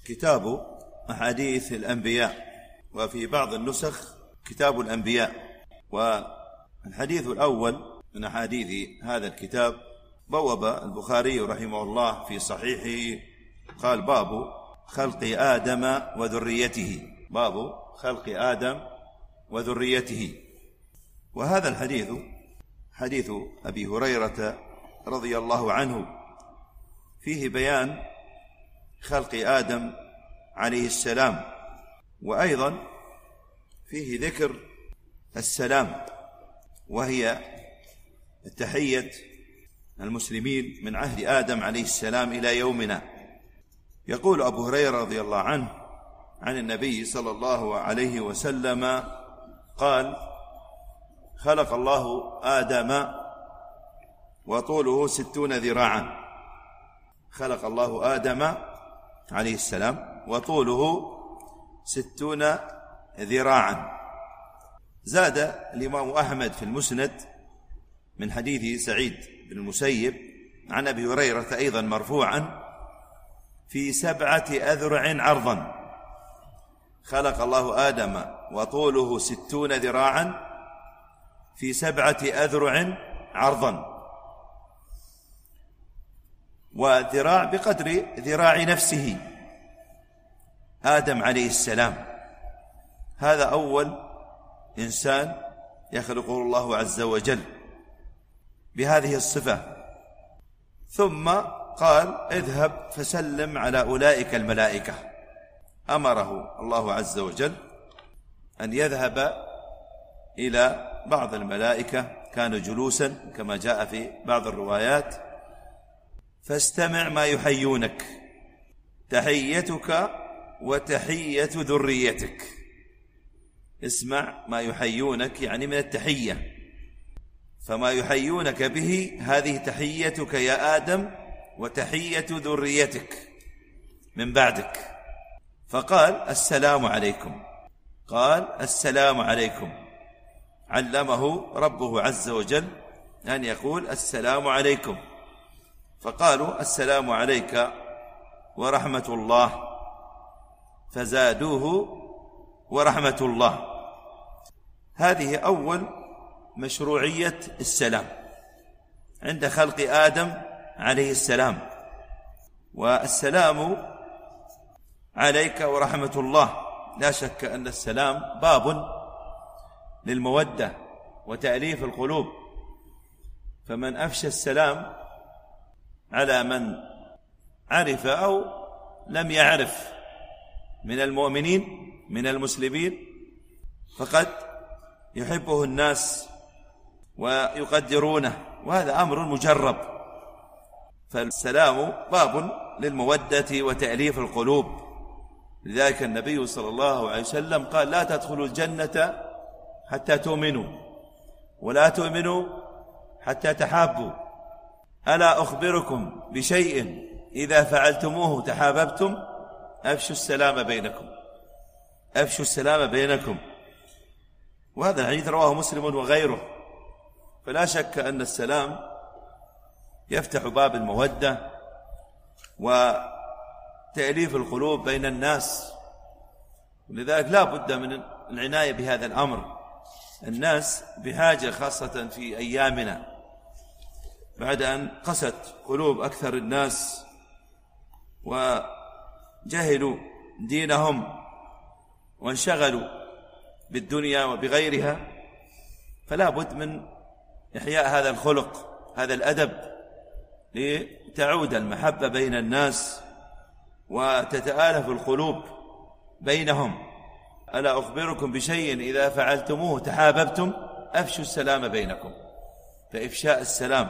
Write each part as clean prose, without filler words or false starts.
كتاب أحاديث الأنبياء، وفي بعض النسخ كتاب الأنبياء. والحديث الأول من أحاديث هذا الكتاب بوب البخاري رحمه الله في صحيحه قال: باب خلق آدم وذريته. باب خلق آدم وذريته. وهذا الحديث حديث أبي هريرة رضي الله عنه، فيه بيان خلق آدم عليه السلام، وأيضا فيه ذكر السلام، وهي تحية المسلمين من عهد آدم عليه السلام إلى يومنا. يقول أبو هريرة رضي الله عنه عن النبي صلى الله عليه وسلم قال: خلق الله آدم وطوله 60 ذراعا. خلق الله آدم عليه السلام وطوله 60 ذراعا. زاد الإمام أحمد في المسند من حديث سعيد بن المسيب عن أبي هريرة أيضا مرفوعا: في 7 أذرع عرضا. خلق الله آدم وطوله 60 ذراعا في 7 أذرع عرضا. وذراع بقدر ذراع نفسه آدم عليه السلام. هذا أول إنسان يخلقه الله عز وجل بهذه الصفة. ثم قال: اذهب فسلم على أولئك الملائكة. أمره الله عز وجل أن يذهب إلى بعض الملائكة كانوا جلوسا كما جاء في بعض الروايات: فاستمع ما يحيونك، تحيتك وتحية ذريتك. اسمع ما يحيونك يعني من التحية، فما يحيونك به هذه تحيتك يا آدم وتحية ذريتك من بعدك. فقال: السلام عليكم. قال: السلام عليكم. علمه ربه عز وجل أن يقول: السلام عليكم. فقالوا: السلام عليك ورحمة الله، فزادوه ورحمة الله. هذه أول مشروعية السلام عند خلق آدم عليه السلام. والسلام عليك ورحمة الله، لا شك أن السلام باب للمودة وتأليف القلوب. فمن أفشى السلام على من عرف أو لم يعرف من المؤمنين من المسلمين فقد يحبه الناس ويقدرونه، وهذا أمر مجرب. فالسلام باب للمودة وتأليف القلوب. لذلك النبي صلى الله عليه وسلم قال: لا تدخلوا الجنة حتى تؤمنوا، ولا تؤمنوا حتى تحابوا. ألا أخبركم بشيء إذا فعلتموه تحاببتم؟ أفشوا السلام بينكم. أفشوا السلام بينكم. وهذا الحديث رواه مسلم وغيره. فلا شك أن السلام يفتح باب المودة وتأليف القلوب بين الناس. لذلك لا بد من العناية بهذا الأمر. الناس بحاجة، خاصة في أيامنا بعد أن قست قلوب أكثر الناس وجهلوا دينهم وانشغلوا بالدنيا وبغيرها، فلا بد من إحياء هذا الخلق، هذا الأدب، لتعود المحبة بين الناس وتتآلف القلوب بينهم. ألا أخبركم بشيء إذا فعلتموه تحاببتم؟ أفشوا السلام بينكم. فإفشاء السلام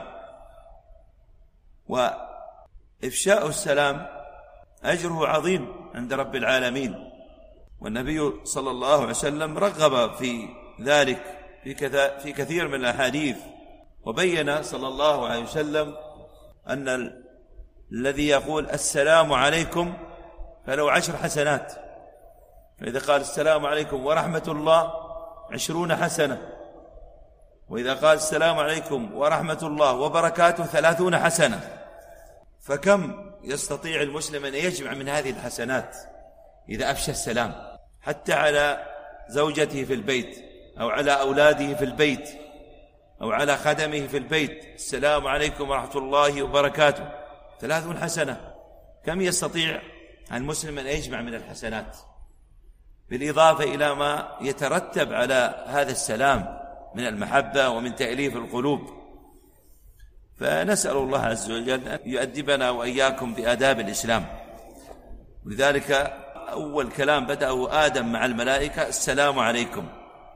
وإفشاء السلام أجره عظيم عند رب العالمين. والنبي صلى الله عليه وسلم رغب في ذلك في كثير من الأحاديث، وبين صلى الله عليه وسلم أن الذي يقول السلام عليكم فله 10 حسنات. فإذا قال السلام عليكم ورحمة الله 20 حسنة، وإذا قال السلام عليكم ورحمة الله وبركاته 30 حسنة. فكم يستطيع المسلم أن يجمع من هذه الحسنات إذا أفشى السلام حتى على زوجته في البيت أو على أولاده في البيت أو على خدمه في البيت. السلام عليكم ورحمة الله وبركاته، 30 حسنة. كم يستطيع المسلم أن يجمع من الحسنات، بالإضافة إلى ما يترتب على هذا السلام من المحبة ومن تأليف القلوب. فنسأل الله عز وجل أن يؤدبنا وإياكم بآداب الإسلام. ولذلك أول كلام بدأه آدم مع الملائكة السلام عليكم،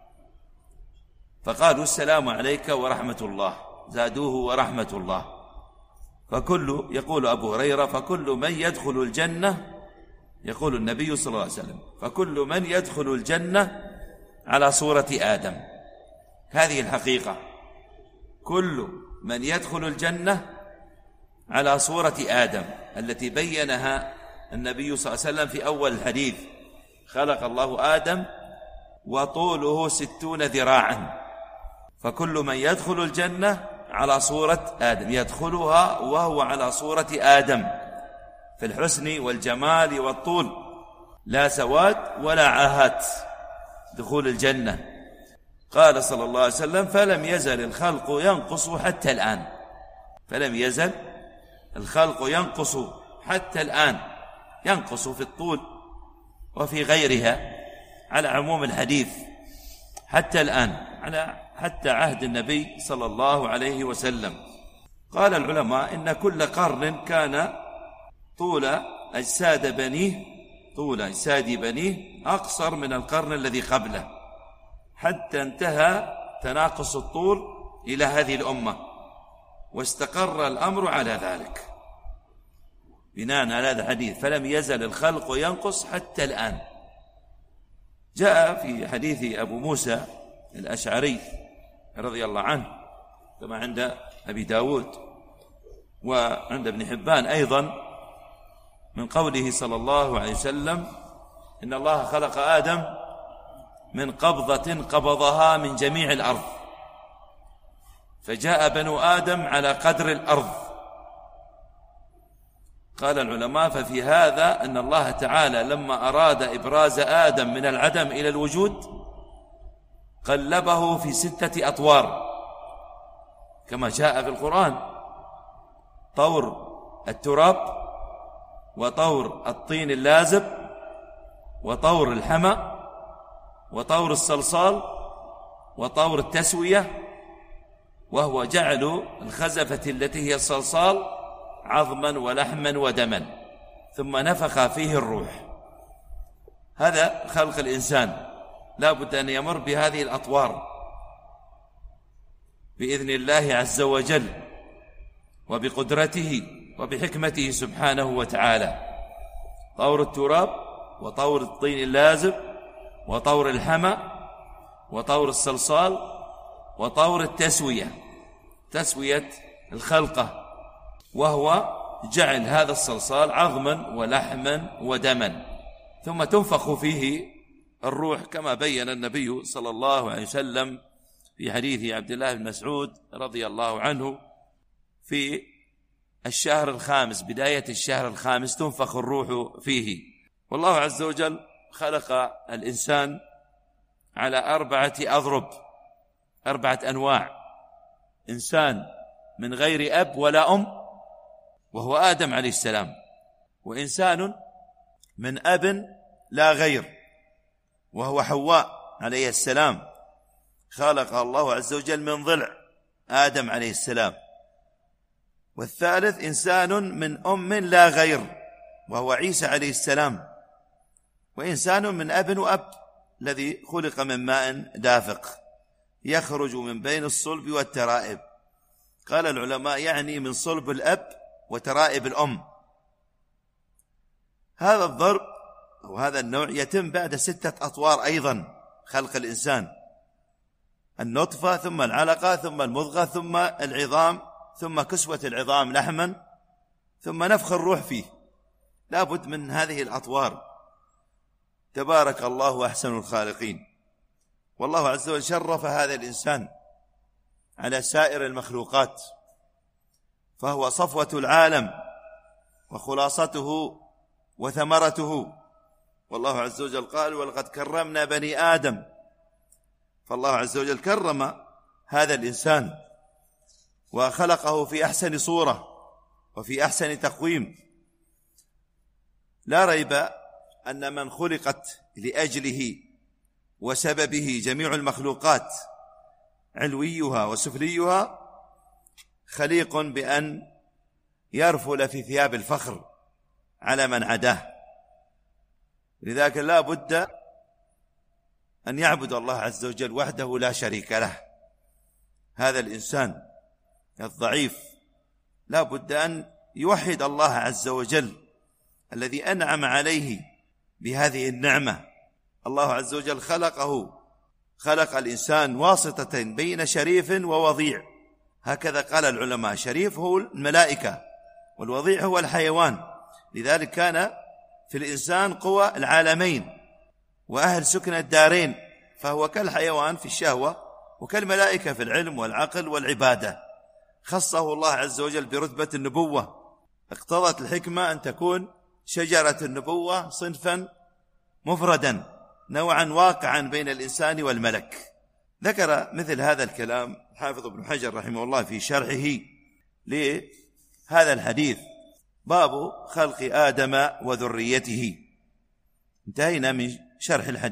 فقالوا السلام عليك ورحمة الله، زادوه ورحمة الله. يقول أبو هريرة فكل من يدخل الجنة، يقول النبي صلى الله عليه وسلم فكل من يدخل الجنة على صورة آدم. هذه الحقيقة، كل من يدخل الجنة على صورة آدم التي بينها النبي صلى الله عليه وسلم في أول الحديث: خلق الله آدم وطوله 60 ذراعا، فكل من يدخل الجنة على صورة آدم يدخلها وهو على صورة آدم في الحسن والجمال والطول، لا سواد ولا عاهات دخول الجنة. قال صلى الله عليه وسلم: فلم يزل الخلق ينقص حتى الآن. فلم يزل الخلق ينقص حتى الآن، ينقص في الطول وفي غيرها على عموم الحديث حتى الآن، حتى عهد النبي صلى الله عليه وسلم. قال العلماء إن كل قرن كان طول أجساد بنيه أقصر من القرن الذي قبله، حتى انتهى تناقص الطول إلى هذه الأمة، واستقر الأمر على ذلك بناء على هذا الحديث: فلم يزل الخلق ينقص حتى الآن. جاء في حديث أبو موسى الأشعري رضي الله عنه كما عند أبي داود وعند ابن حبان أيضا من قوله صلى الله عليه وسلم: إن الله خلق آدم من قبضة قبضها من جميع الأرض، فجاء بنو آدم على قدر الأرض. قال العلماء: ففي هذا أن الله تعالى لما أراد إبراز آدم من العدم إلى الوجود قلبه في 6 أطوار كما جاء في القرآن: طور التراب، وطور الطين اللازب، وطور الحمى، وطور الصلصال، وطور التسوية، وهو جعل الخزفة التي هي الصلصال عظما ولحما ودما، ثم نفخ فيه الروح. هذا خلق الإنسان، لا بد أن يمر بهذه الأطوار بإذن الله عز وجل وبقدرته وبحكمته سبحانه وتعالى: طور التراب، وطور الطين اللازب، وطور الحمى، وطور الصلصال، وطور التسوية، تسوية الخلقة، وهو جعل هذا الصلصال عظما ولحما ودما، ثم تنفخ فيه الروح كما بين النبي صلى الله عليه وسلم في حديث عبد الله بن مسعود رضي الله عنه: في الشهر الخامس، بداية الشهر الخامس، تنفخ الروح فيه. والله عز وجل خلق الإنسان على 4 أضرب، 4 أنواع: إنسان من غير أب ولا أم وهو آدم عليه السلام، وإنسان من أب لا غير وهو حواء عليه السلام، خلق الله عز وجل من ضلع آدم عليه السلام. والثالث إنسان من أم لا غير وهو عيسى عليه السلام، وإنسان من أب وأب الذي خلق من ماء دافق يخرج من بين الصلب والترائب. قال العلماء يعني من صلب الأب وترائب الأم. هذا الضرب أو هذا النوع يتم بعد 6 أطوار أيضا خلق الإنسان: النطفة، ثم العلقة، ثم المضغة، ثم العظام، ثم كسوة العظام لحما، ثم نفخ الروح فيه. لا بد من هذه الأطوار. تبارك الله أحسن الخالقين. والله عز وجل شرف هذا الإنسان على سائر المخلوقات، فهو صفوة العالم وخلاصته وثمرته. والله عز وجل قال: ولقد كرمنا بني آدم. فالله عز وجل كرم هذا الإنسان وخلقه في أحسن صورة وفي أحسن تقويم. لا ريب أن من خلقت لأجله وسببه جميع المخلوقات علويها وسفليها خليق بأن يرفل في ثياب الفخر على من عداه. لذلك لا بد أن يعبد الله عز وجل وحده لا شريك له. هذا الإنسان الضعيف لا بد أن يوحد الله عز وجل الذي أنعم عليه بهذه النعمة. الله عز وجل خلق الإنسان واسطة بين شريف ووضيع، هكذا قال العلماء. شريف هو الملائكة والوضيع هو الحيوان. لذلك كان في الإنسان قوى العالمين وأهل سكن الدارين، فهو كالحيوان في الشهوة وكالملائكة في العلم والعقل والعبادة. خصه الله عز وجل برتبة النبوة، اقتضت الحكمة أن تكون شجرة النبوة صنفا مفردا نوعا واقعا بين الإنسان والملك. ذكر مثل هذا الكلام حافظ ابن حجر رحمه الله في شرحه لهذا الحديث: باب خلق آدم وذريته. انتهينا من شرح الحديث.